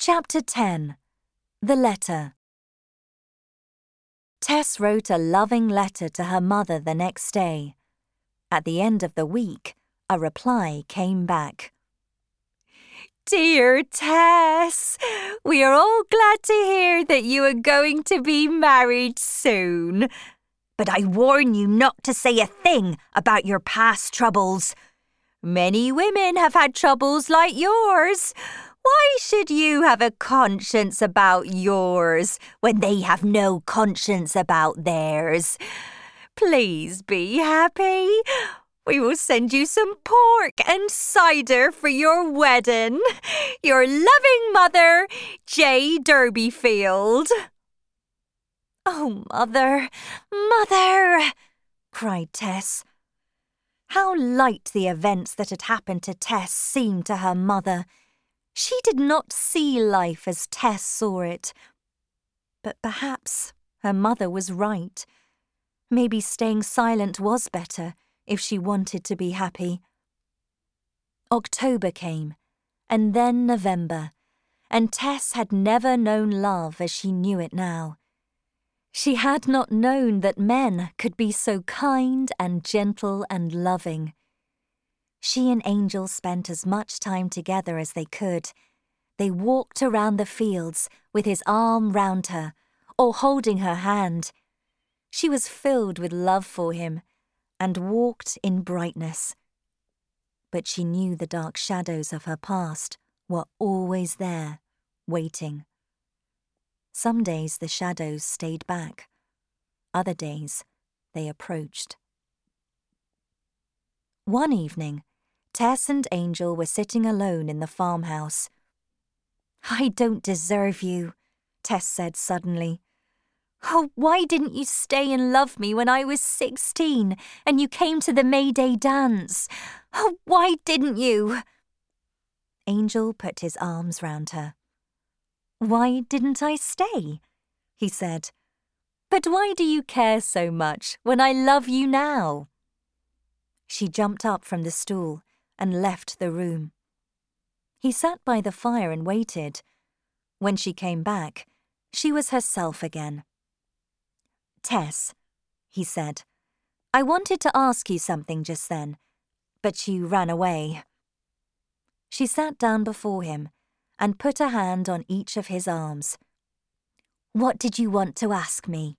Chapter 10. The Letter. Tess wrote a loving letter to her mother the next day. At the end of the week, a reply came back. Dear Tess, we are all glad to hear that you are going to be married soon. But I warn you not to say a thing about your past troubles. Many women have had troubles like yours. Why should you have a conscience about yours when they have no conscience about theirs? Please be happy. We will send you some pork and cider for your wedding. Your loving mother, J. Derbyfield. "Oh, Mother, Mother!" cried Tess. How light the events that had happened to Tess seemed to her mother. She did not see life as Tess saw it. But perhaps her mother was right. Maybe staying silent was better if she wanted to be happy. October came, and then November, and Tess had never known love as she knew it now. She had not known that men could be so kind and gentle and loving. She and Angel spent as much time together as they could. They walked around the fields with his arm round her, or holding her hand. She was filled with love for him, and walked in brightness. But she knew the dark shadows of her past were always there, waiting. Some days the shadows stayed back. Other days they approached. One evening, Tess and Angel were sitting alone in the farmhouse. "I don't deserve you," Tess said suddenly. "Oh, why didn't you stay and love me when I was 16 and you came to the May Day dance? Oh, why didn't you?" Angel put his arms round her. "Why didn't I stay?" he said. "But why do you care so much when I love you now?" She jumped up from the stool and left the room. He sat by the fire and waited. When she came back, she was herself again. "Tess," he said, "I wanted to ask you something just then, but you ran away." She sat down before him and put a hand on each of his arms. "What did you want to ask me?"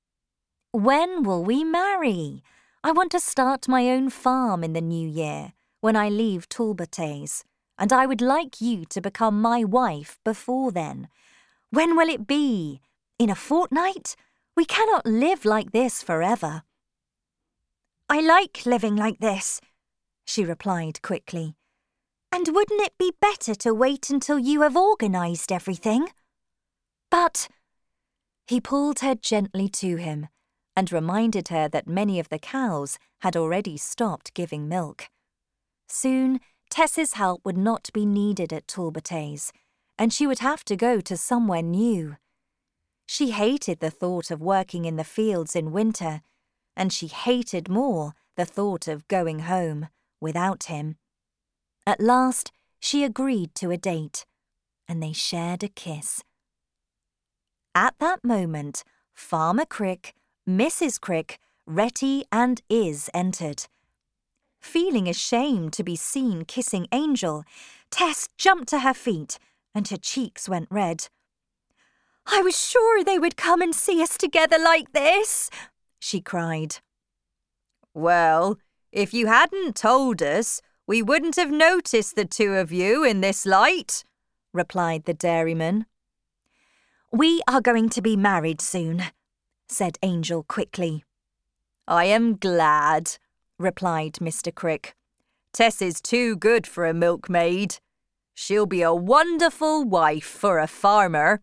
"When will we marry? I want to start my own farm in the new year, when I leave Talbothays, and I would like you to become my wife before then. When will it be? In a fortnight? We cannot live like this forever." "I like living like this," she replied quickly. "And wouldn't it be better to wait until you have organised everything?" "But—" He pulled her gently to him and reminded her that many of the cows had already stopped giving milk. Soon, Tess's help would not be needed at Talbothays, and she would have to go to somewhere new. She hated the thought of working in the fields in winter, and she hated more the thought of going home without him. At last, she agreed to a date, and they shared a kiss. At that moment, Farmer Crick, Mrs. Crick, Retty and Iz entered. Feeling ashamed to be seen kissing Angel, Tess jumped to her feet and her cheeks went red. "I was sure they would come and see us together like this," she cried. "Well, if you hadn't told us, we wouldn't have noticed the two of you in this light," replied the dairyman. "We are going to be married soon," said Angel quickly. "I am glad," replied Mr. Crick. "Tess is too good for a milkmaid. She'll be a wonderful wife for a farmer."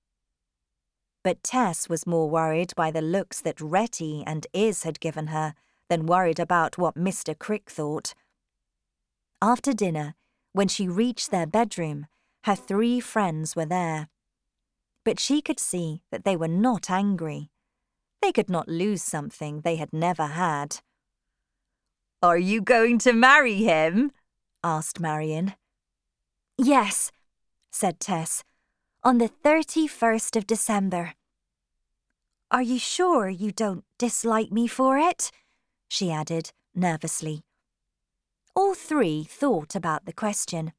But Tess was more worried by the looks that Retty and Iz had given her than worried about what Mr. Crick thought. After dinner, when she reached their bedroom, her 3 friends were there. But she could see that they were not angry. They could not lose something they had never had. "Are you going to marry him?" asked Marion. "Yes," said Tess, on the 31st of December. Are you sure you don't dislike me for it? She added nervously. All three thought about the question.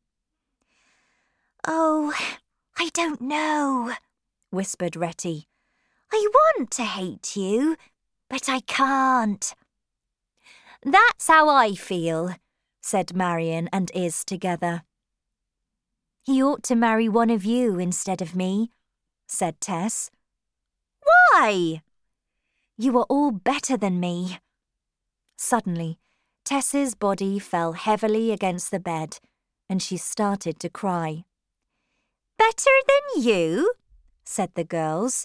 Oh, I don't know, whispered Retty. I want to hate you, but I can't. That's how I feel, said Marion and Iz together. He ought to marry one of you instead of me, said Tess. Why? You are all better than me. Suddenly, Tess's body fell heavily against the bed, and she started to cry. Better than you? Said the girls.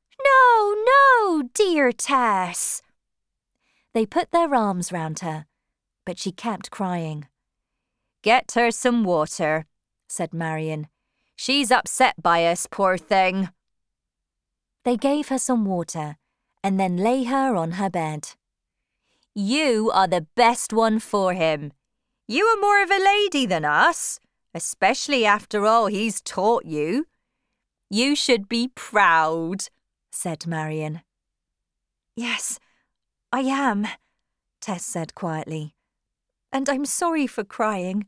No, dear Tess. They put their arms round her, but she kept crying. Get her some water, said Marion. She's upset by us, poor thing. They gave her some water and then lay her on her bed. You are the best one for him. You are more of a lady than us, especially after all he's taught you. You should be proud, said Marion. Yes, I am, Tess said quietly, and I'm sorry for crying.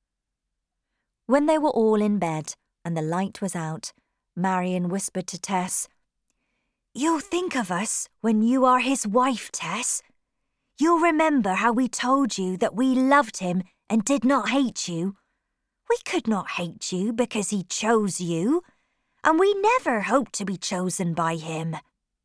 When they were all in bed and the light was out, Marion whispered to Tess, You'll think of us when you are his wife, Tess. You'll remember how we told you that we loved him and did not hate you. We could not hate you because he chose you, and we never hoped to be chosen by him.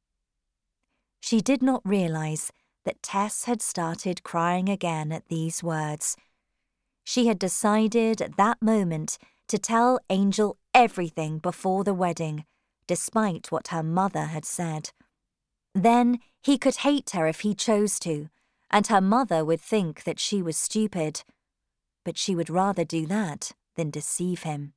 She did not realize that Tess had started crying again at these words. She had decided at that moment to tell Angel everything before the wedding, despite what her mother had said. Then he could hate her if he chose to, and her mother would think that she was stupid. But she would rather do that than deceive him.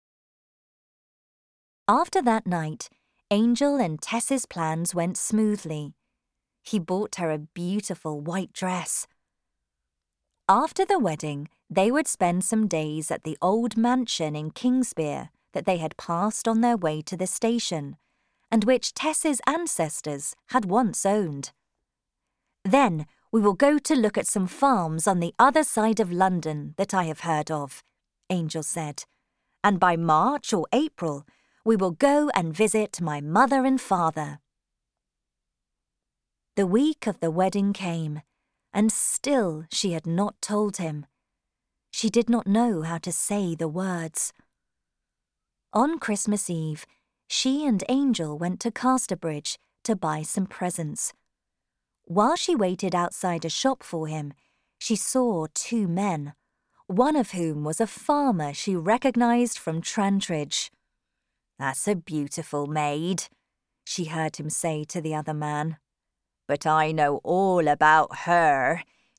After that night, Angel and Tess's plans went smoothly. He bought her a beautiful white dress. After the wedding, they would spend some days at the old mansion in Kingsbere that they had passed on their way to the station, and which Tess's ancestors had once owned. Then we will go to look at some farms on the other side of London that I have heard of, Angel said, and by March or April we will go and visit my mother and father. The week of the wedding came, and still she had not told him. She did not know how to say the words. On Christmas Eve, she and Angel went to Casterbridge to buy some presents. While she waited outside a shop for him, she saw two men, one of whom was a farmer she recognized from Trantridge. That's a beautiful maid, she heard him say to the other man. But I know all about her.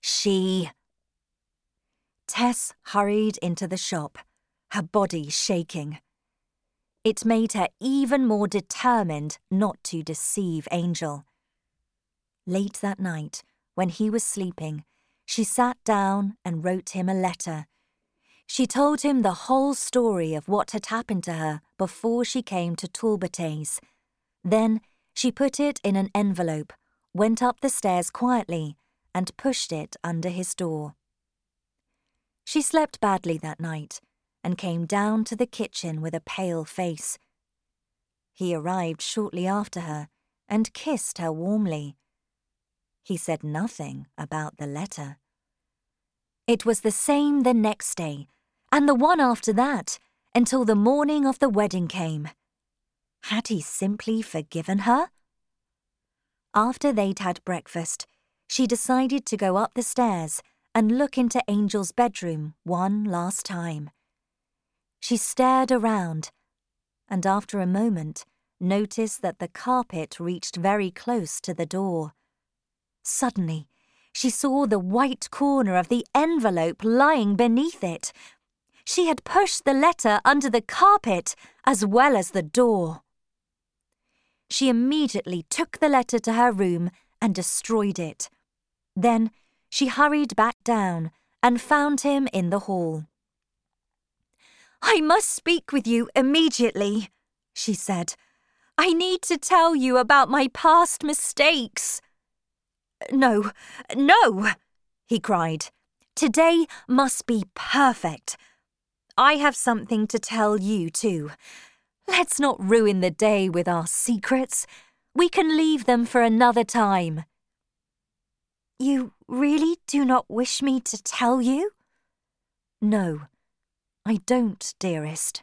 Tess hurried into the shop, her body shaking. It made her even more determined not to deceive Angel. Late that night, when he was sleeping, she sat down and wrote him a letter. She told him the whole story of what had happened to her before she came to Talbothays. Then she put it in an envelope, went up the stairs quietly, and pushed it under his door. She slept badly that night and came down to the kitchen with a pale face. He arrived shortly after her and kissed her warmly. He said nothing about the letter. It was the same the next day, and the one after that, until the morning of the wedding came. Had he simply forgiven her? After they'd had breakfast, she decided to go up the stairs and look into Angel's bedroom one last time. She stared around, and after a moment noticed that the carpet reached very close to the door. Suddenly, she saw the white corner of the envelope lying beneath it. She had pushed the letter under the carpet as well as the door. She immediately took the letter to her room and destroyed it. Then she hurried back down and found him in the hall. "I must speak with you immediately," she said. "I need to tell you about my past mistakes." "No, no," he cried. "Today must be perfect. I have something to tell you too. Let's not ruin the day with our secrets. We can leave them for another time." "You really do not wish me to tell you?" "No, I don't, dearest."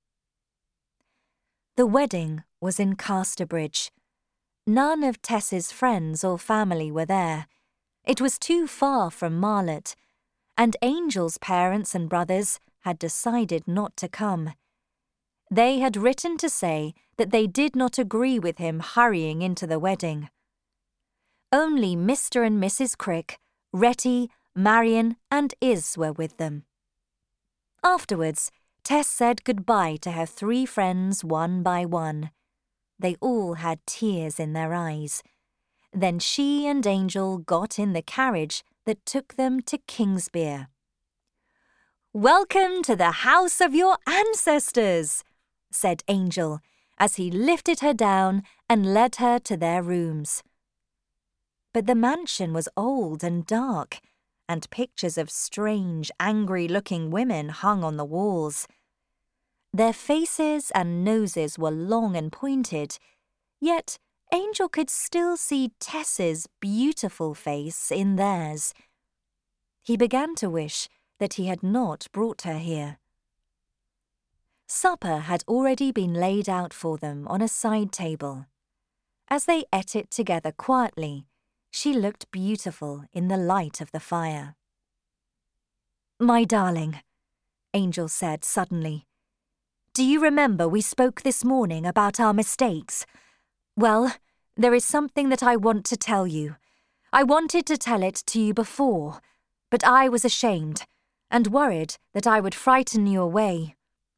The wedding was in Casterbridge. None of Tess's friends or family were there. It was too far from Marlott, and Angel's parents and brothers had decided not to come. They had written to say that they did not agree with him hurrying into the wedding. Only Mr. and Mrs. Crick, Retty, Marion and Iz were with them. Afterwards, Tess said goodbye to her 3 friends one by one. They all had tears in their eyes. Then she and Angel got in the carriage that took them to Kingsbere. "Welcome to the house of your ancestors," said Angel, as he lifted her down and led her to their rooms. But the mansion was old and dark, and pictures of strange, angry-looking women hung on the walls. Their faces and noses were long and pointed, yet Angel could still see Tess's beautiful face in theirs. He began to wish that he had not brought her here. Supper had already been laid out for them on a side table. As they ate it together quietly, she looked beautiful in the light of the fire. "My darling," Angel said suddenly, "do you remember we spoke this morning about our mistakes? Well, there is something that I want to tell you. I wanted to tell it to you before, but I was ashamed and worried that I would frighten you away."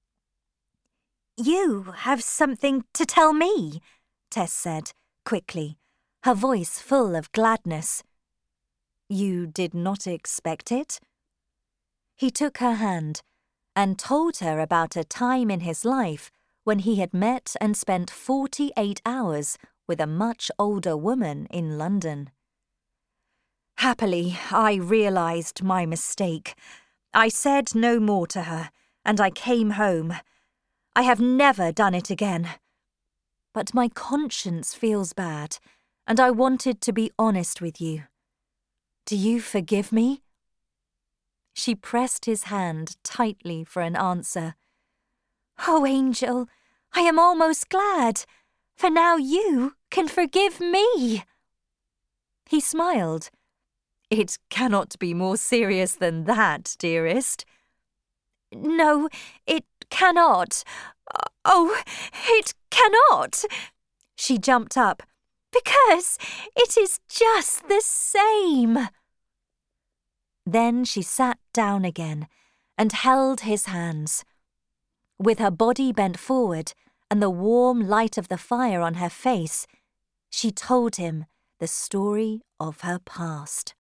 "You have something to tell me," Tess said, quickly, her voice full of gladness. "You did not expect it?" He took her hand and told her about a time in his life when he had met and spent 48 hours with a much older woman in London. "Happily, I realized my mistake. I said no more to her, and I came home. I have never done it again. But my conscience feels bad, and I wanted to be honest with you. Do you forgive me?" She pressed his hand tightly for an answer. "Oh, Angel, I am almost glad, for now you can forgive me." He smiled. "It cannot be more serious than that, dearest." "No, it cannot. Oh, it cannot." She jumped up. "Because it is just the same." Then she sat down again and held his hands. With her body bent forward and the warm light of the fire on her face, she told him the story of her past.